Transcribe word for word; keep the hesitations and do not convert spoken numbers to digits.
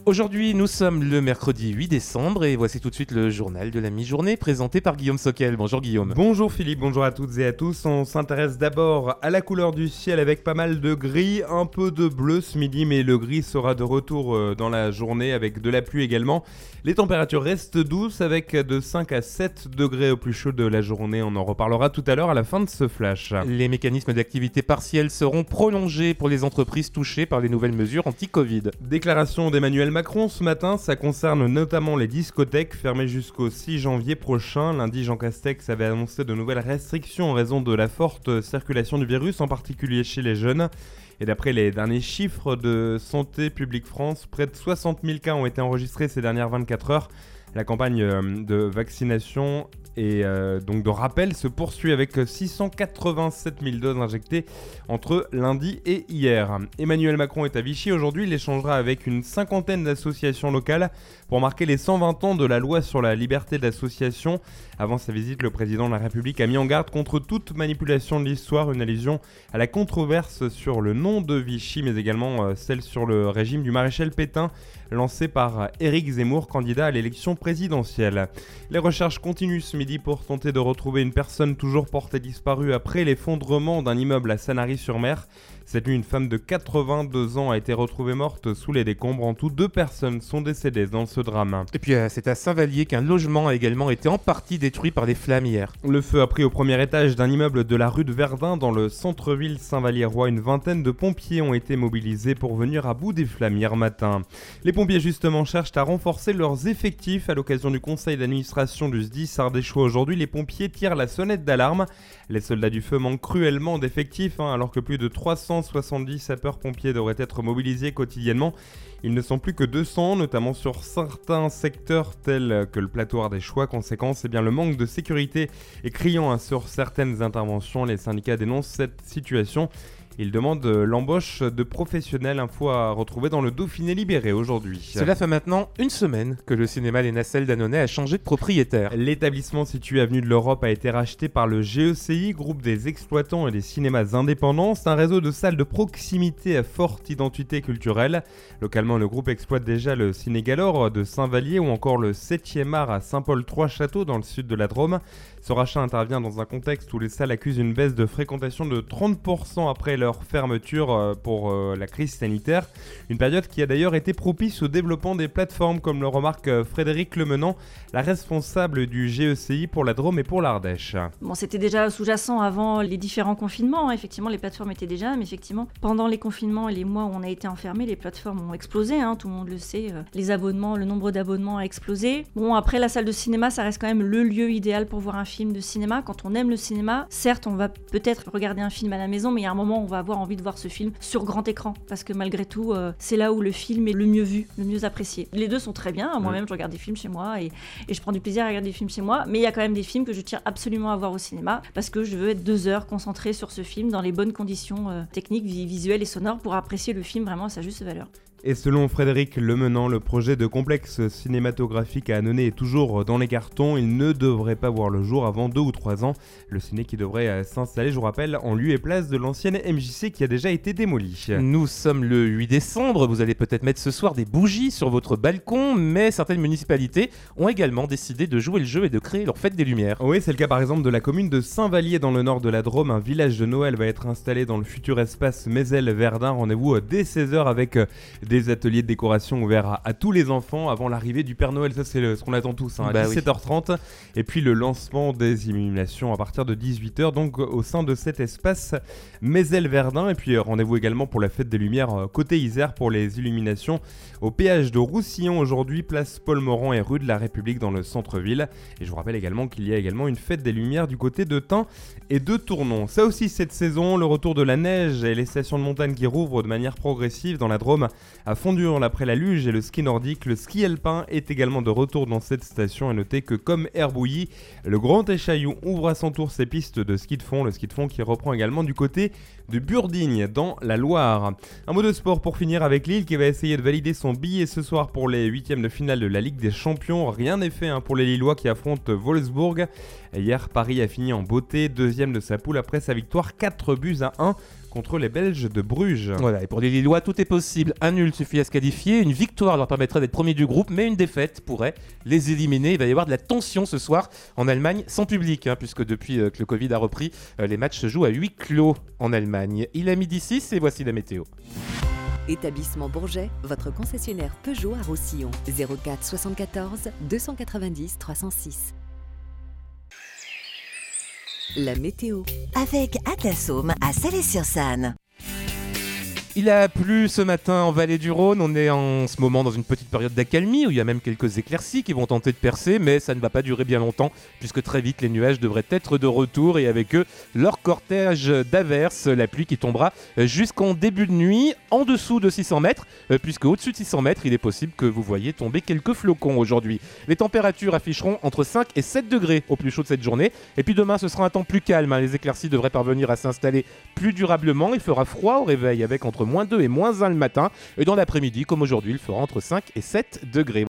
Aujourd'hui, nous sommes le mercredi huit décembre et voici tout de suite le journal de la mi-journée présenté par Guillaume Soquel. Bonjour Guillaume. Bonjour Philippe, bonjour à toutes et à tous. On s'intéresse d'abord à la couleur du ciel avec pas mal de gris, un peu de bleu ce midi, mais le gris sera de retour dans la journée avec de la pluie également. Les températures restent douces avec de cinq à sept degrés au plus chaud de la journée. On en reparlera tout à l'heure à la fin de ce flash. Les mécanismes d'activité partielle seront prolongés pour les entreprises touchées par les nouvelles mesures anti-Covid. Déclaration d'Emmanuel Macron ce matin, ça concerne notamment les discothèques fermées jusqu'au six janvier prochain. Lundi, Jean Castex avait annoncé de nouvelles restrictions en raison de la forte circulation du virus, en particulier chez les jeunes. Et d'après les derniers chiffres de Santé publique France, près de soixante mille cas ont été enregistrés ces dernières vingt-quatre heures. La campagne de vaccination et euh, donc de rappel se poursuit avec six cent quatre-vingt-sept mille doses injectées entre lundi et hier. Emmanuel Macron est à Vichy aujourd'hui, il échangera avec une cinquantaine d'associations locales pour marquer les cent vingt ans de la loi sur la liberté d'association. Avant sa visite, le président de la République a mis en garde contre toute manipulation de l'histoire, une allusion à la controverse sur le nom de Vichy, mais également celle sur le régime du maréchal Pétain, lancé par Éric Zemmour, candidat à l'élection présidentielle. Les recherches continuent ce midi pour tenter de retrouver une personne toujours portée disparue après l'effondrement d'un immeuble à Sanary-sur-Mer. Cette nuit, une femme de quatre-vingt-deux ans a été retrouvée morte sous les décombres. En tout, deux personnes sont décédées dans ce drame. Et puis euh, c'est à Saint-Vallier qu'un logement a également été en partie détruit par des flammes hier. Le feu a pris au premier étage d'un immeuble de la rue de Verdun dans le centre-ville Saint-Valliérois. Une vingtaine de pompiers ont été mobilisés pour venir à bout des flammes hier matin. Les pompiers justement cherchent à renforcer leurs effectifs. À l'occasion du conseil d'administration du S D I S ardéchois aujourd'hui, les pompiers tirent la sonnette d'alarme. Les soldats du feu manquent cruellement d'effectifs, hein, alors que plus de trois cent soixante-dix sapeurs-pompiers devraient être mobilisés quotidiennement. Ils ne sont plus que deux cents, notamment sur certains secteurs tels que le plateau ardéchois. Conséquence, eh bien, le manque de sécurité est criant hein, sur certaines interventions. Les syndicats dénoncent cette situation. Il demande l'embauche de professionnels, info à retrouver dans le Dauphiné libéré aujourd'hui. Cela fait maintenant une semaine que le cinéma Les Nacelles d'Annonay a changé de propriétaire. L'établissement situé avenue de l'Europe a été racheté par le G E C I, groupe des exploitants et des cinémas indépendants. C'est un réseau de salles de proximité à forte identité culturelle. Localement, le groupe exploite déjà le Ciné Galore de Saint-Vallier ou encore le septième art à Saint-Paul-Trois-Châteaux dans le sud de la Drôme. Ce rachat intervient dans un contexte où les salles accusent une baisse de fréquentation de trente pour cent après leur fermeture pour la crise sanitaire. Une période qui a d'ailleurs été propice au développement des plateformes, comme le remarque Frédéric Lemenant, la responsable du G E C I pour la Drôme et pour l'Ardèche. Bon, c'était déjà sous-jacent avant les différents confinements. Effectivement, les plateformes étaient déjà, mais effectivement, pendant les confinements et les mois où on a été enfermés, les plateformes ont explosé. Hein, tout le monde le sait. Les abonnements, le nombre d'abonnements a explosé. Bon, après, la salle de cinéma, ça reste quand même le lieu idéal pour voir un film de cinéma. Quand on aime le cinéma, certes, on va peut-être regarder un film à la maison, mais il y a un moment où on va avoir envie de voir ce film sur grand écran, parce que malgré tout, euh, c'est là où le film est le mieux vu, le mieux apprécié. Les deux sont très bien. Moi-même, je regarde des films chez moi et, et je prends du plaisir à regarder des films chez moi, mais il y a quand même des films que je tiens absolument à voir au cinéma, parce que je veux être deux heures concentrée sur ce film dans les bonnes conditions euh, techniques, visuelles et sonores pour apprécier le film vraiment à sa juste valeur. Et selon Frédéric Lemenant, le projet de complexe cinématographique à Annonay est toujours dans les cartons. Il ne devrait pas voir le jour avant deux ou trois ans. Le ciné qui devrait s'installer, je vous rappelle, en lieu et place de l'ancienne M J C qui a déjà été démolie. Nous sommes le huit décembre, vous allez peut-être mettre ce soir des bougies sur votre balcon, mais certaines municipalités ont également décidé de jouer le jeu et de créer leur fête des Lumières. Oui, c'est le cas par exemple de la commune de Saint-Vallier dans le nord de la Drôme. Un village de Noël va être installé dans le futur espace Mézel-Verdun. Rendez-vous dès seize heures avec des des ateliers de décoration ouverts à, à tous les enfants avant l'arrivée du Père Noël. Ça, c'est le, ce qu'on attend tous, hein, à bah dix-sept heures trente. Oui. Et puis le lancement des illuminations à partir de dix-huit heures, donc au sein de cet espace Mézel-Verdun. Et puis rendez-vous également pour la fête des Lumières côté Isère pour les illuminations au péage de Roussillon aujourd'hui, place Paul-Morand et rue de la République dans le centre-ville. Et je vous rappelle également qu'il y a également une fête des Lumières du côté de Tain et de Tournon. Ça aussi cette saison, le retour de la neige et les stations de montagne qui rouvrent de manière progressive dans la Drôme à Fondurle après la luge et le ski nordique. Le ski alpin est également de retour dans cette station. Et notez que comme Herbouilly, le Grand Échaillou ouvre à son tour ses pistes de ski de fond. Le ski de fond qui reprend également du côté de Burdigne dans la Loire. Un mot de sport pour finir avec Lille qui va essayer de valider son billet ce soir pour les huitièmes de finale de la Ligue des Champions. Rien n'est fait hein, pour les Lillois qui affrontent Wolfsburg. Hier, Paris a fini en beauté, deuxième de sa poule après sa victoire quatre buts à un contre les Belges de Bruges. Voilà, et pour les Lillois, tout est possible. Un nul suffit à se qualifier, une victoire leur permettrait d'être premier du groupe, mais une défaite pourrait les éliminer. Il va y avoir de la tension ce soir en Allemagne, sans public, hein, puisque depuis euh, que le Covid a repris, euh, les matchs se jouent à huis clos en Allemagne. Il est midi six et voici la météo. Établissement Bourget, votre concessionnaire Peugeot à Roussillon. zéro quatre soixante-quatorze deux cent quatre-vingt-dix trois cent six. La météo. Avec Atlasome à Salé-sur-Sanne. Il a plu ce matin en Vallée du Rhône, on est en ce moment dans une petite période d'accalmie où il y a même quelques éclaircies qui vont tenter de percer, mais ça ne va pas durer bien longtemps puisque très vite les nuages devraient être de retour et avec eux leur cortège d'averses, la pluie qui tombera jusqu'en début de nuit en dessous de six cents mètres puisque au-dessus de six cents mètres il est possible que vous voyez tomber quelques flocons aujourd'hui. Les températures afficheront entre cinq et sept degrés au plus chaud de cette journée et puis demain ce sera un temps plus calme, hein. Les éclaircies devraient parvenir à s'installer plus durablement, il fera froid au réveil avec entre moins deux et moins un le matin. Et dans l'après-midi, comme aujourd'hui, il fera entre cinq et sept degrés.